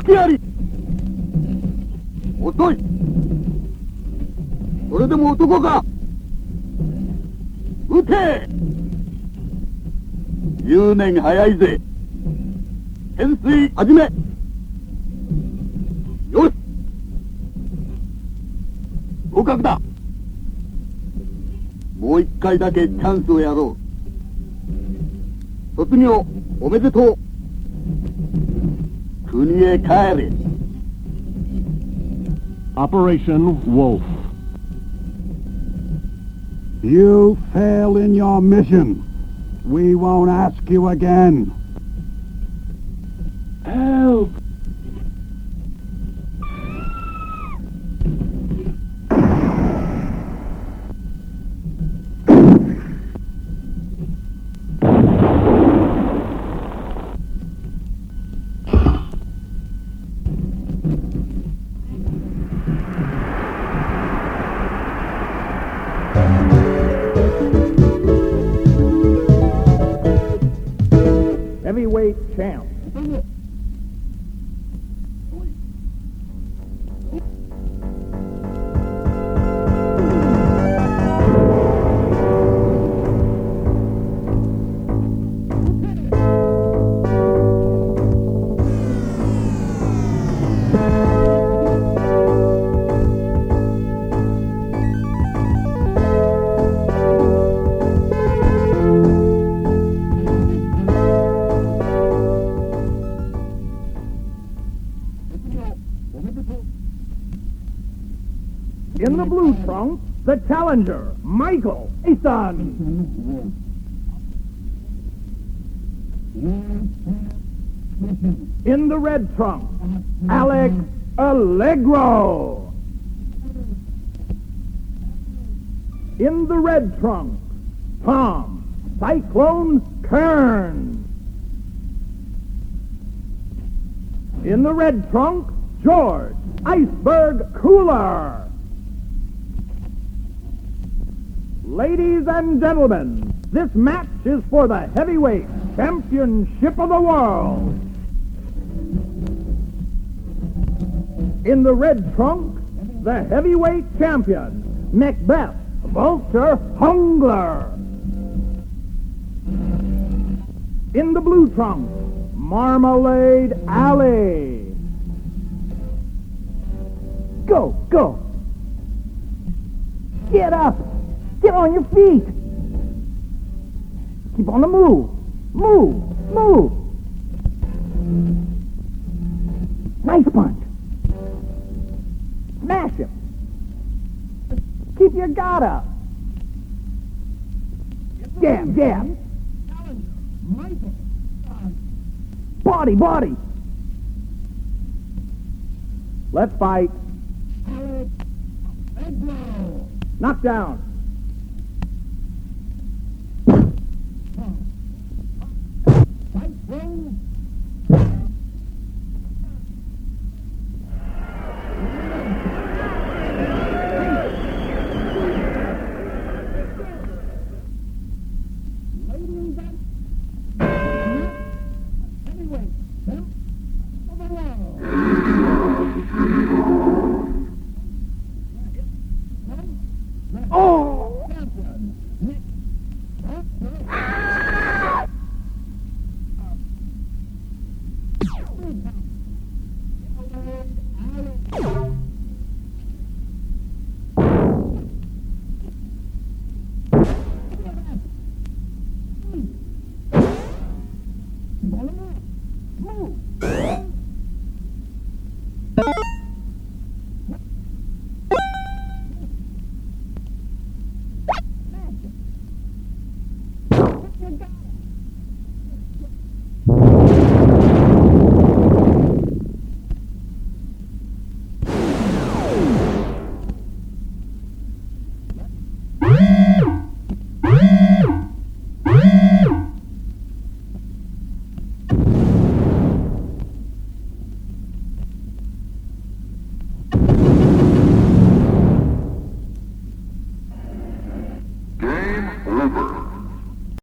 けあり。遅い。それでも男か。撃て。10年早いぜ。懸垂始め。よし。合格だ。もう一回だけチャンスをやろう。卒業おめでとう。国へ帰れ。 Operation Wolf. You fail in your mission. We won't ask you again. Help! Heavyweight champ. In the blue trunk, the challenger, Michael Eason. In the red trunk, Alex Allegro. In the red trunk, Tom Cyclone Kern. In the red trunk, George Iceberg Cooler. Ladies and gentlemen, this match is for the heavyweight championship of the world. In the red trunk, the heavyweight champion, Macbeth Vulture Hungler. In the blue trunk, Marmalade Alley. Go, go. Get up. Get on your feet. Keep on the move. Move. Move. Nice punch. Smash him. Keep your guard up. Jab, jab. Body, body. Let's fight. Knock down.